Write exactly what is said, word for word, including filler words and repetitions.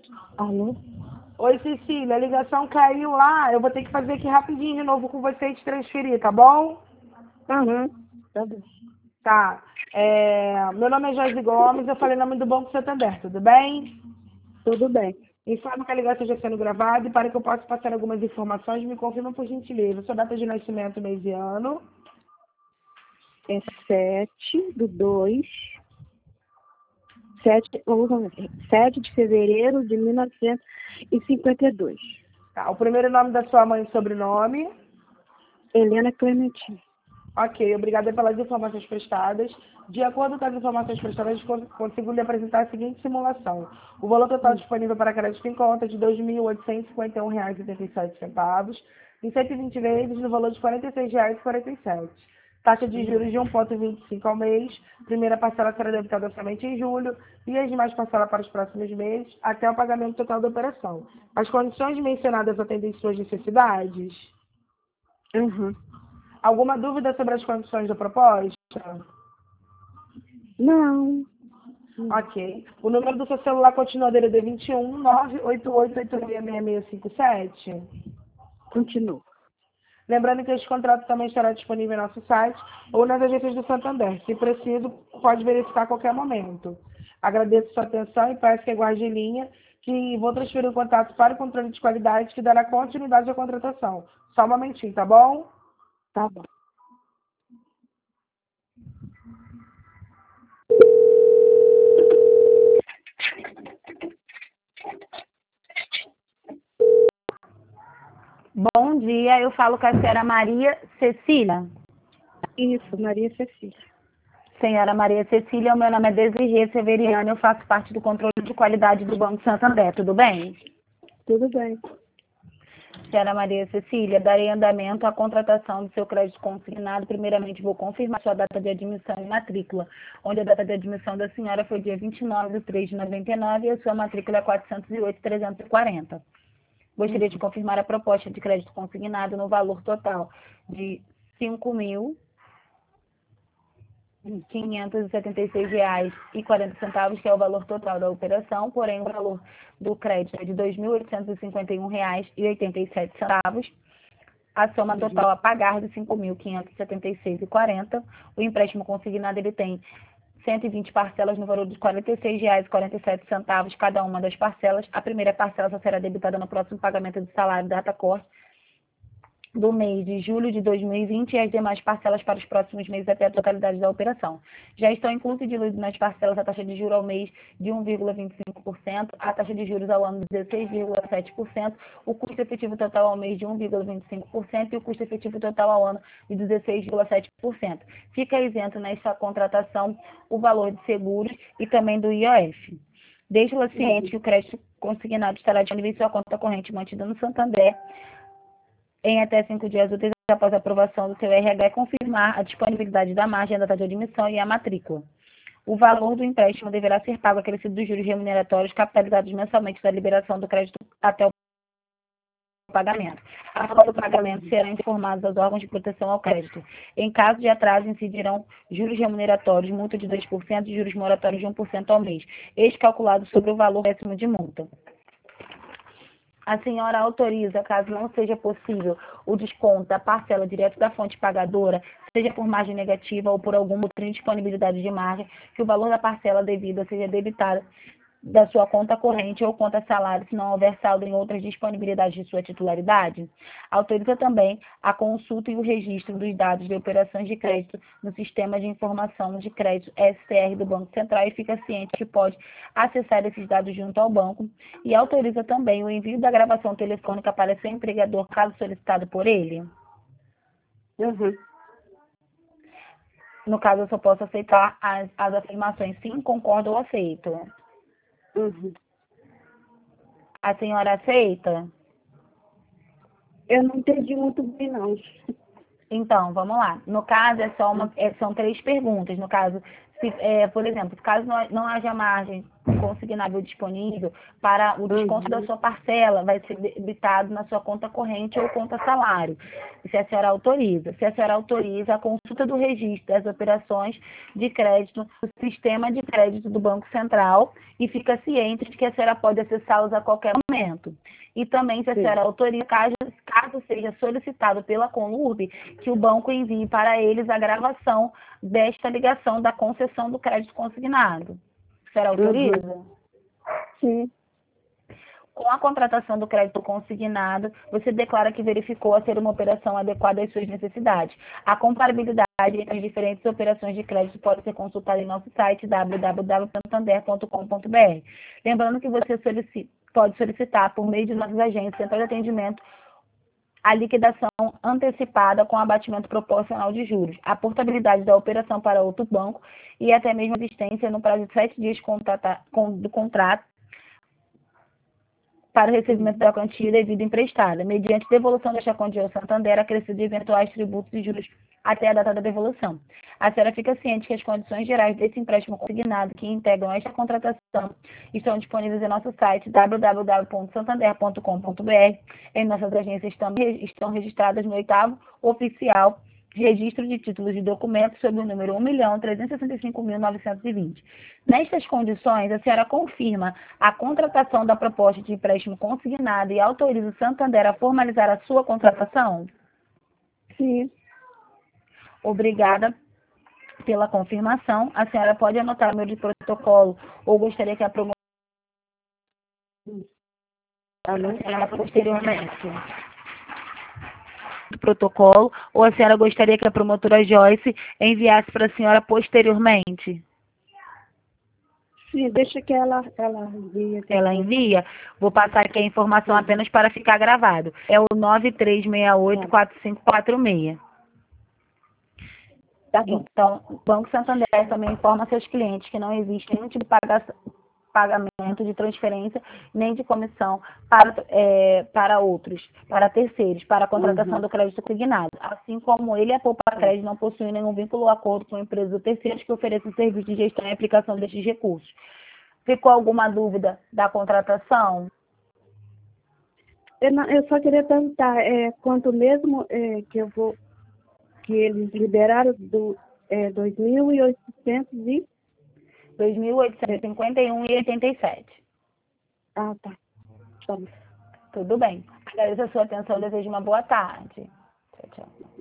Alô? Oi, Cecília, a ligação caiu lá. Eu vou ter que fazer aqui rapidinho de novo com você e te transferir, tá bom? Aham, tá bom. Tá. É, meu nome é Josi Gomes, eu falei em nome do Banco Santander, tudo bem? Tudo bem. Informa que a ligação já está sendo gravada e para que eu possa passar algumas informações, me confirma por gentileza. Sua data de nascimento, mês e ano. É sete do dois, sete, vamos lá, sete de fevereiro de mil novecentos e cinquenta e dois. Tá. O primeiro nome da sua mãe e sobrenome. Helena Clementina. Ok, obrigada pelas informações prestadas. De acordo com as informações prestadas, con- consigo lhe apresentar a seguinte simulação. O valor total Hum. disponível para crédito em conta é de dois mil oitocentos e cinquenta e um reais e oitenta e sete centavos, em cento e vinte vezes no valor de quarenta e seis reais e quarenta e sete centavos. Taxa de juros de um vírgula vinte e cinco ao mês. Primeira parcela será debitada somente em julho e as demais parcelas para os próximos meses, até o pagamento total da operação. As condições mencionadas atendem suas necessidades? Aham. Alguma dúvida sobre as condições da proposta? Não, Ok. O número do seu celular continua D D D vinte e um, nove oito oito oito seis seis seis cinco sete. continua. Lembrando que este contrato também estará disponível em nosso site ou nas agências do Santander. Se preciso, pode verificar a qualquer momento. Agradeço sua atenção e peço que aguarde em linha, que vou transferir o contato para o controle de qualidade que dará continuidade à contratação. Só um momentinho, tá bom? Tá bom. Bom dia, eu falo com a senhora Maria Cecília. Isso, Maria Cecília. Senhora Maria Cecília, o meu nome é Desirê Severiano, eu faço parte do controle de qualidade do Banco Santander, tudo bem? Tudo bem. Senhora Maria Cecília, darei andamento à contratação do seu crédito consignado. Primeiramente, vou confirmar sua data de admissão e matrícula, onde a data de admissão da senhora foi dia vinte e nove de três de noventa e nove e a sua matrícula é quatrocentos e oito, trezentos e quarenta. Gostaria de confirmar a proposta de crédito consignado no valor total de cinco mil quinhentos e setenta e seis reais e quarenta centavos, que é o valor total da operação, porém o valor do crédito é de dois mil oitocentos e cinquenta e um reais e oitenta e sete centavos. A soma total a pagar de cinco mil quinhentos e setenta e seis reais e quarenta centavos. O empréstimo consignado ele tem cento e vinte parcelas no valor de quarenta e seis reais e quarenta e sete centavos cada uma das parcelas. A primeira parcela só será debitada no próximo pagamento de salário da data corte do mês de julho de dois mil e vinte e as demais parcelas para os próximos meses até a totalidade da operação. Já estão inclusos e diluídos nas parcelas a taxa de juros ao mês de um vírgula vinte e cinco por cento, a taxa de juros ao ano de dezesseis vírgula sete por cento, o custo efetivo total ao mês de um vírgula vinte e cinco por cento e o custo efetivo total ao ano de dezesseis vírgula sete por cento. Fica isento nesta contratação o valor de seguros e também do I O F. Deixe-la ciente que o crédito consignado estará disponível em sua conta corrente mantida no Santander em até cinco dias úteis após a aprovação do seu R H e confirmar a disponibilidade da margem, a data de admissão e a matrícula. O valor do empréstimo deverá ser pago acrescido dos juros remuneratórios capitalizados mensalmente da liberação do crédito até o pagamento. A forma do pagamento será informada aos órgãos de proteção ao crédito. Em caso de atraso, incidirão juros remuneratórios, multa de dois por cento e juros moratórios de um por cento ao mês, este calculado sobre o valor décimo de multa. A senhora autoriza, caso não seja possível, o desconto da parcela direto da fonte pagadora, seja por margem negativa ou por alguma outra indisponibilidade de margem, que o valor da parcela devida seja debitado da sua conta corrente ou conta salário, se não houver saldo em outras disponibilidades de sua titularidade. Autoriza também a consulta e o registro dos dados de operações de crédito no Sistema de Informação de Crédito S C R do Banco Central e fica ciente que pode acessar esses dados junto ao banco. E autoriza também o envio da gravação telefônica para seu empregador, caso solicitado por ele. Uhum. No caso, eu só posso aceitar as, as afirmações sim, concordo ou aceito. Uhum. A senhora aceita? Eu não entendi muito bem, não. Então, vamos lá. No caso, é só uma, é, são três perguntas. No caso, se, é, por exemplo, caso não, não haja margem consignável disponível para o desconto da sua parcela, vai ser debitado na sua conta corrente ou conta salário, se a senhora autoriza. Se a senhora autoriza a consulta do registro das operações de crédito no sistema de crédito do Banco Central e fica ciente de que a senhora pode acessá-los a qualquer momento. E também, se a senhora autoriza, caso, caso seja solicitado pela Conlurb, que o banco envie para eles a gravação desta ligação da concessão do crédito consignado. A senhora autoriza? Uhum. Sim. Com a contratação do crédito consignado, você declara que verificou a ser uma operação adequada às suas necessidades. A comparabilidade entre as diferentes operações de crédito pode ser consultada em nosso site w w w ponto santander ponto com ponto b r. Lembrando que você solicita, pode solicitar, por meio de nossas agências, central de atendimento, a liquidação antecipada com abatimento proporcional de juros, a portabilidade da operação para outro banco e até mesmo a existência no prazo de sete dias do contrato para o recebimento da quantia devida emprestada, mediante devolução desta quantia ao Santander, acrescido de eventuais tributos e juros até a data da devolução. A senhora fica ciente que as condições gerais desse empréstimo consignado que integram esta contratação estão disponíveis em nosso site w w w ponto santander ponto com ponto b r. Em nossas agências também estão registradas no oitavo oficial Registro de Títulos de Documentos sob o número um milhão trezentos e sessenta e cinco mil novecentos e vinte. Nestas condições, a senhora confirma a contratação da proposta de empréstimo consignado e autoriza o Santander a formalizar a sua contratação? Sim. Obrigada pela confirmação. A senhora pode anotar o meu de protocolo ou gostaria que a promotora posteriormente do protocolo, ou a senhora gostaria que a promotora Joyce enviasse para a senhora posteriormente? Sim, deixa que ela, ela envia. Ela envia? Vou passar aqui a informação apenas para ficar gravado. É o nove três seis oito, quatro cinco quatro seis. Tá bom. Então, o Banco Santander também informa seus clientes que não existe nenhum tipo de paga- pagamento de transferência nem de comissão para, é, para outros, para terceiros, para a contratação Uhum. do crédito consignado. Assim como ele e a Poupa Crédito não possuem nenhum vínculo ou acordo com empresas ou terceiros que ofereçam serviço de gestão e aplicação destes recursos. Ficou alguma dúvida da contratação? Eu, não- eu só queria perguntar, é, quanto mesmo é, que eu vou, que eles liberaram do é, dois mil e oitocentos e... dois mil oitocentos e cinquenta e um reais e oitenta e sete centavos. Ah, tá. Tá bom. Tudo bem. Agradeço a sua atenção. Desejo uma boa tarde. Tchau, tchau.